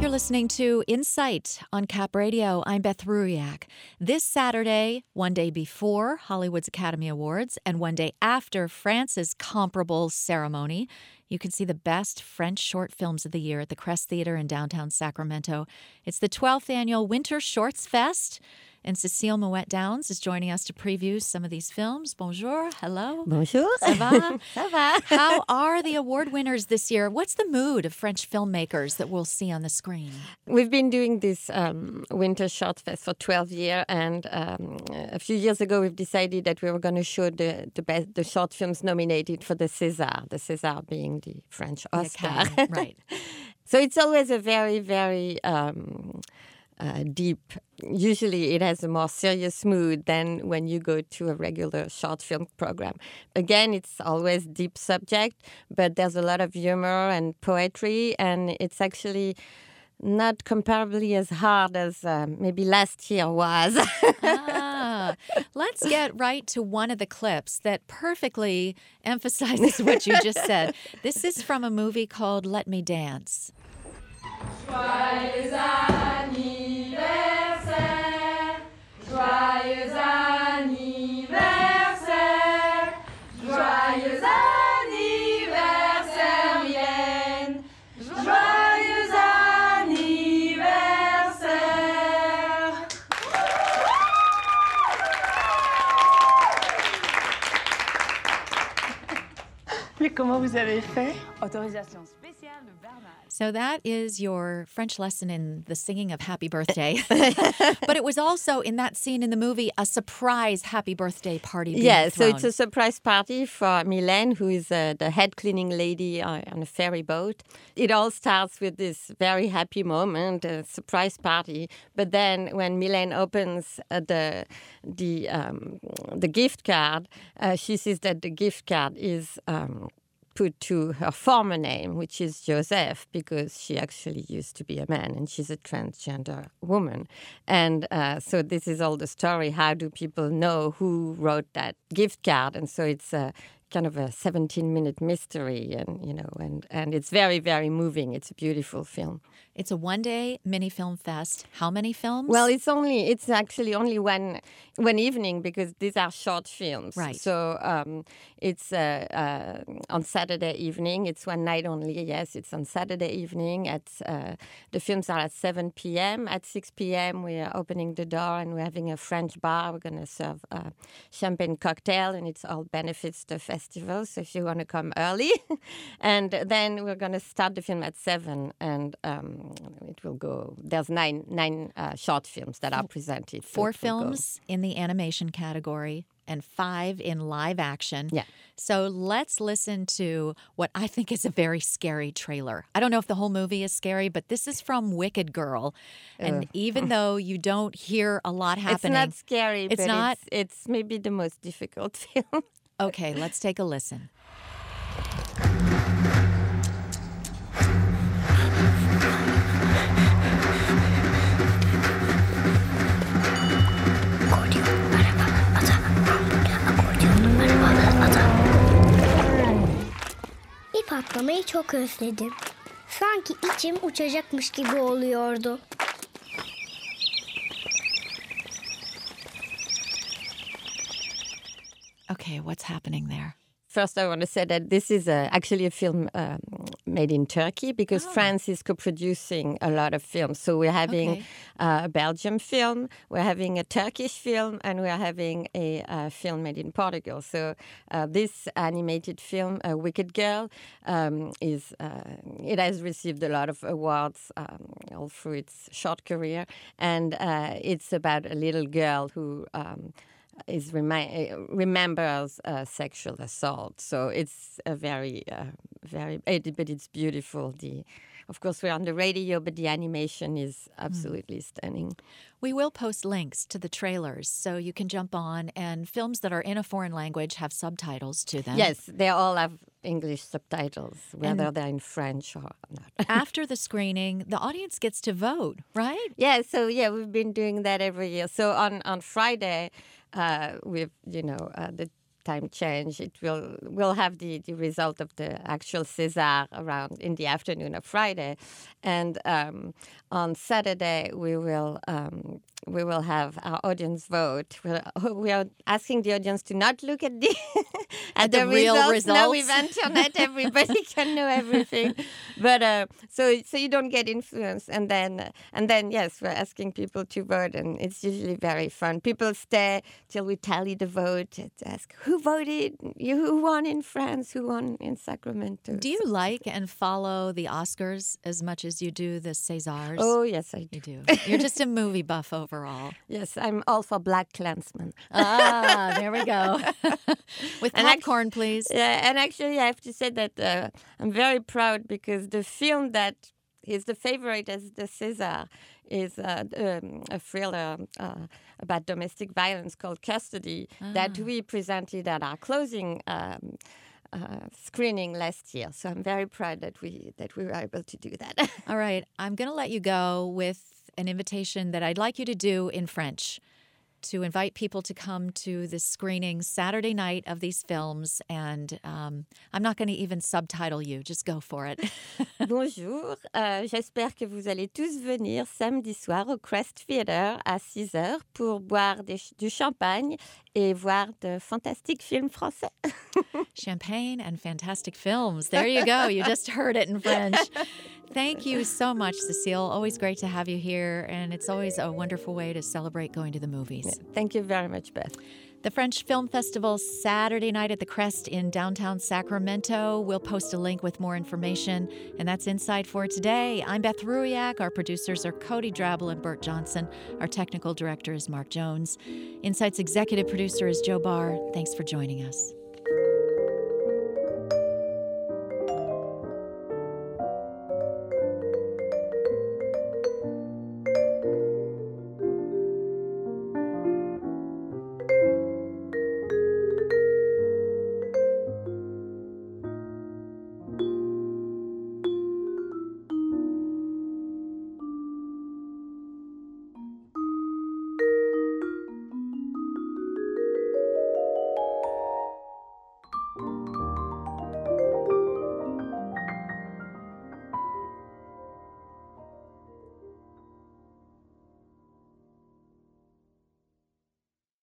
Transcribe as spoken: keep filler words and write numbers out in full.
You're listening to Insight on Cap Radio. I'm Beth Ruiak. This Saturday, one day before Hollywood's Academy Awards and one day after France's comparable ceremony, you can see the best French short films of the year at the Crest Theater in downtown Sacramento. It's the twelfth annual Winter Shorts Fest, and Cecile Mouet-Downs is joining us to preview some of these films. Bonjour. Hello. Bonjour. Ça va? Ça va. How are the award winners this year? What's the mood of French filmmakers that we'll see on the screen? We've been doing this um, Winter Short Fest for twelve years, and um, a few years ago we've decided that we were going to show the the, best, the short films nominated for the César, the César being the French Oscar. The Academy, right. So it's always a very, very um, uh, deep. Usually it has a more serious mood than when you go to a regular short film program. Again, it's always deep subject, but there's a lot of humor and poetry, and it's actually not comparably as hard as uh, maybe last year was. ah, let's get right to one of the clips that perfectly emphasizes what you just said. This is from a movie called Let Me Dance. Joyeux anniversaire, joyeux anniversaire, joyeux anniversaire, Mylène, joyeux anniversaire. Mais comment vous avez fait? Autorisation spéciale de Bernard. So that is your French lesson in the singing of Happy Birthday. But it was also, in that scene in the movie, a surprise happy birthday party being Yeah, thrown. so it's a surprise party for Mylène, who is uh, the head cleaning lady uh, on a ferry boat. It all starts with this very happy moment, a surprise party. But then when Mylène opens uh, the the um, the gift card, uh, she sees that the gift card is Um, put to her former name, which is Joseph, because she actually used to be a man and she's a transgender woman. And uh, so this is all the story. How do people know who wrote that gift card? And so it's a kind of a seventeen-minute mystery, and you know, and, and it's very, very moving. It's a beautiful film. It's a one-day mini film fest. How many films? Well, it's only it's actually only one one evening because these are short films. Right. So um, it's uh, uh, on Saturday evening. It's one night only. Yes, it's on Saturday evening. At uh, the films are at seven p.m. At six p.m. we are opening the door and we're having a French bar. We're going to serve uh, champagne cocktail, and it's all benefits the festival. So if you want to come early, and then we're going to start the film at seven, and um, it will go. There's nine nine uh, short films that are presented. So Four it will go. films in the animation category and five in live action. Yeah. So let's listen to what I think is a very scary trailer. I don't know if the whole movie is scary, but this is from Wicked Girl. And Ugh. even though you don't hear a lot happening. It's not scary, It's but not? It's, it's maybe the most difficult film. Okay, let's take a listen. İp atlamayı çok özledim. Sanki içim uçacakmış gibi oluyordu. Okay, what's happening there? First, I want to say that this is a, actually a film um, made in Turkey because Oh. France is co-producing a lot of films. So we're having Okay. uh, a Belgian film, we're having a Turkish film, and we're having a, uh film made in Portugal. So uh, this animated film, uh, Wicked Girl, um, is uh, it has received a lot of awards um, all through its short career, and uh, it's about a little girl who Um, is remi- uh, remembers uh, sexual assault. So it's a very, uh, very, it, but it's beautiful. The, of course, we're on the radio, but the animation is absolutely mm. stunning. We will post links to the trailers so you can jump on, and films that are in a foreign language have subtitles to them. Yes, they all have English subtitles, whether And they're in French or not. after the screening, the audience gets to vote, right? Yeah, so yeah, we've been doing that every year. So on, on Friday, uh, we've, you know, uh, the time change. It will will have the, the result of the actual César around in the afternoon of Friday, and um, on Saturday we will um, we will have our audience vote. We're, we are asking the audience to not look at the at, At the the, real results. results. Now with internet, everybody can know everything, but uh, so so you don't get influenced, and then and then yes, we're asking people to vote, and it's usually very fun. People stay till we tally the vote to ask who voted, you who won in France, who won in Sacramento. Do you like and follow the Oscars as much as you do the Césars? Oh yes, I do. You do. You're just a movie buff overall. Yes, I'm all for Black Klansman. Ah, there we go. With And act- popcorn, please. Yeah, and actually, I have to say that uh, I'm very proud because the film that is the favorite as the César is uh, um, a thriller uh, about domestic violence called Custody that we presented at our closing um, uh, screening last year. So I'm very proud that we that we were able to do that. All right. I'm going to let you go with an invitation that I'd like you to do in French, to invite people to come to the screening Saturday night of these films. And um, I'm not going to even subtitle you. Just go for it. Bonjour, euh, j'espère que vous allez tous venir samedi soir au Crest Theatre à six heures pour boire des, du champagne et voir de fantastiques films français. Champagne and fantastic films. There you go. You just heard it in French. Thank you so much, Cecile. Always great to have you here. And it's always a wonderful way to celebrate going to the movies. Thank you very much, Beth. The French Film Festival, Saturday night at the Crest in downtown Sacramento. We'll post a link with more information. And that's Inside for today. I'm Beth Ruiak. Our producers are Cody Drabble and Bert Johnson. Our technical director is Mark Jones. Inside's executive producer is Joe Barr. Thanks for joining us.